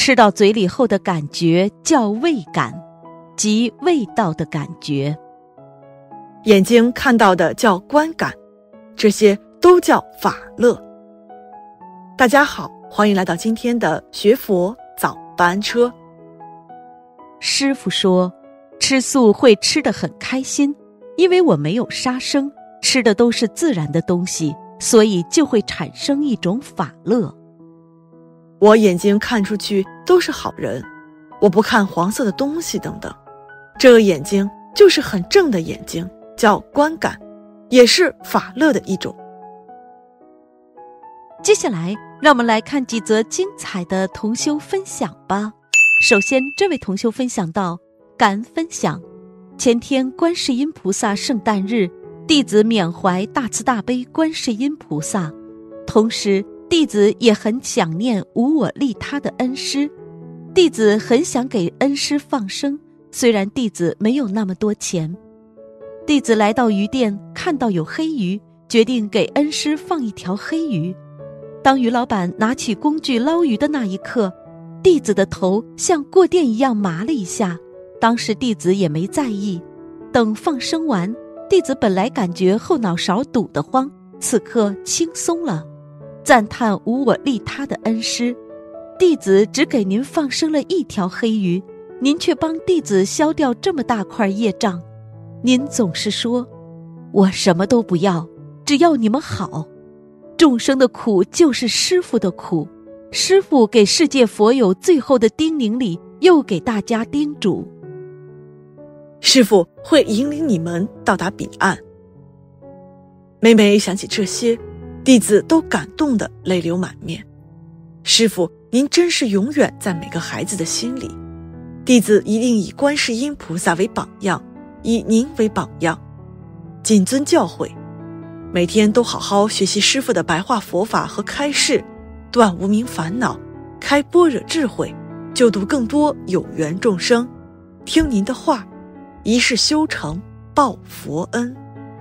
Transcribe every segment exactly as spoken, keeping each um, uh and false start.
吃到嘴里后的感觉叫味感，即味道的感觉。 眼睛看到的叫观感，这些都叫法乐。大家好，欢迎来到今天的学佛早班车。 师父说，吃素会吃得很开心，因为我没有杀生，吃的都是自然的东西，所以就会产生一种法乐。 我眼睛看出去都是好人，我不看黄色的东西等等，这个眼睛就是很正的眼睛，叫观感，也是法乐的一种。 接下来让我们来看几则精彩的同修分享吧。首先，这位同修分享到，感恩分享，前天观世音菩萨圣诞日，弟子缅怀大慈大悲观世音菩萨，同时弟子也很想念无我利他的恩师，弟子很想给恩师放生，虽然弟子没有那么多钱。弟子来到鱼店，看到有黑鱼，决定给恩师放一条黑鱼。当鱼老板拿起工具捞鱼的那一刻，弟子的头像过电一样麻了一下，当时弟子也没在意。等放生完，弟子本来感觉后脑勺堵得慌，此刻轻松了，赞叹无我利他的恩师。弟子只给您放生了一条黑鱼，您却帮弟子消掉这么大块业障。您总是说，我什么都不要，只要你们好。众生的苦就是师父的苦，师父给世界佛友最后的叮咛里又给大家叮嘱， 师父会引领你们到达彼岸。每每想起这些，弟子都感动得泪流满面。师父，您真是永远在每个孩子的心里，弟子一定以观世音菩萨为榜样，以您为榜样，谨遵教诲，每天都好好学习师父的白话佛法和开示，断无明烦恼，开般若智慧，救度更多有缘众生。听您的话，一世修成，报佛恩。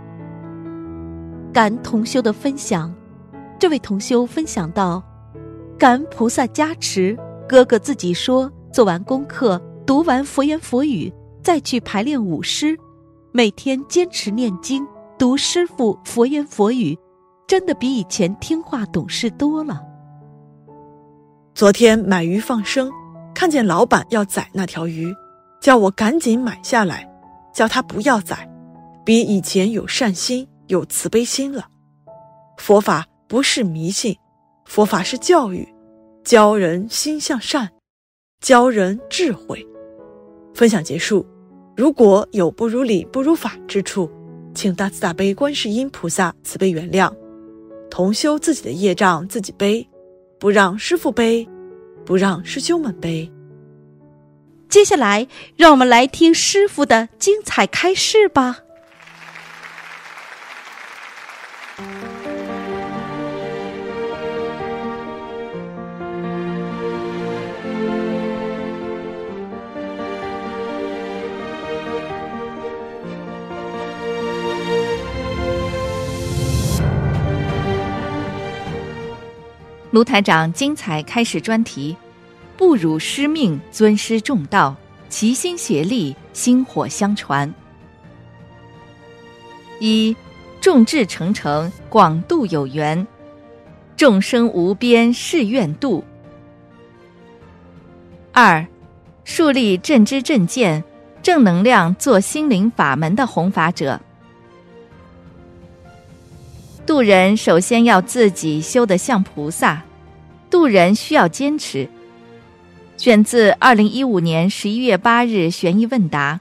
感恩同修的分享，这位同修分享到，感恩菩萨加持，哥哥自己说，做完功课，读完佛言佛语，再去排练舞狮，每天坚持念经，读师父佛言佛语，真的比以前听话懂事多了。 昨天买鱼放生，看见老板要宰那条鱼，叫我赶紧买下来，叫他不要宰，比以前有善心，有慈悲心了。佛法不是迷信，佛法是教育，教人心向善，教人智慧。分享结束，如果有不如理不如法之处，请大慈大悲观世音菩萨慈悲原谅，同修自己的业障自己背，不让师父背，不让师兄们背。 接下来让我们来听师父的精彩开示吧。 卢台长精彩开始专题，不辱师命，尊师重道，齐心协力，薪火相传。一，众志成城，广度有缘，众生无边誓愿度。二，树立正知正见，正能量做心灵法门的弘法者。渡人首先要自己修得像菩萨，渡人需要坚持。选自二零一五年十一月八日悬疑问答。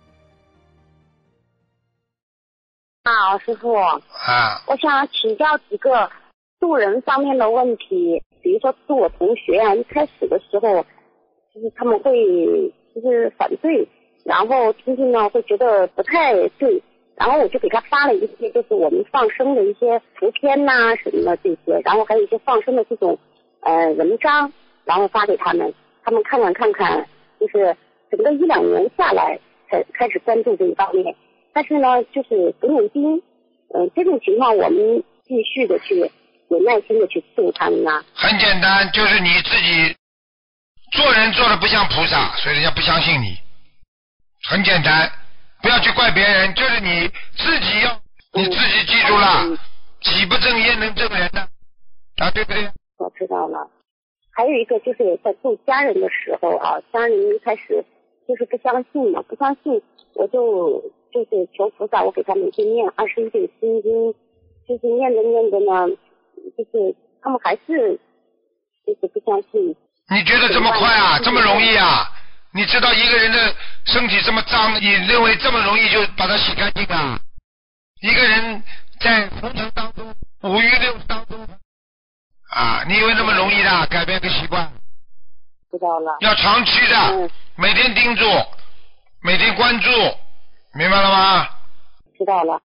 好，师父啊，我想请教几个渡人方面的问题。比如说是我同学啊，一开始的时候就是他们会就是反对，然后听听呢会觉得不太对，然后我就给他发了一些就是我们放生的一些图片呐、啊、什么的这些，然后还有一些放生的这种呃文章，然后发给他们，他们看看看看，就是整个一两年下来才开始关注这一方面。但是呢，就是不念经，嗯、呃，这种情况我们继续的去有耐心的去度他们啊。 很简单，就是你自己做人做的不像菩萨，所以人家不相信你。很简单，不要去怪别人，就是你自己要，你自己记住了， 嗯、 己不正焉能正人呢？啊，对不对？ 我知道了。还有一个就是在救家人的时候啊，家人一开始就是不相信嘛，不相信我就就是求菩萨，我给他们去念二十一遍心经，就是念着念着呢，就是他们还是就是不相信。 你觉得这么快啊？这么容易啊？你知道一个人的身体这么脏，你认为这么容易就把它洗干净啊？一个人在红尘当中，五欲六当中啊，你以为那么容易的改变个习惯？ 知道了。 要长期的，嗯、每天盯住，每天关注，明白了吗？ 知道了。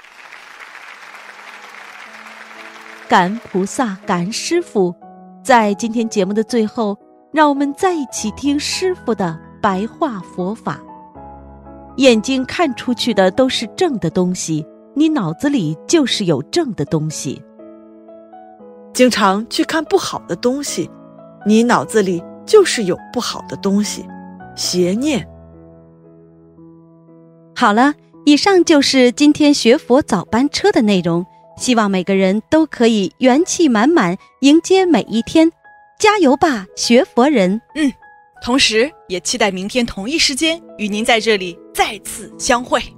感恩菩萨，感恩师父。在今天节目的最后，让我们再一起听师父的白话佛法。眼睛看出去的都是正的东西，你脑子里就是有正的东西。 经常去看不好的东西，你脑子里就是有不好的东西，邪念。 好了，以上就是今天学佛早班车的内容，希望每个人都可以元气满满迎接每一天，加油吧，学佛人！ 嗯，同时也期待明天同一时间与您在这里再次相会。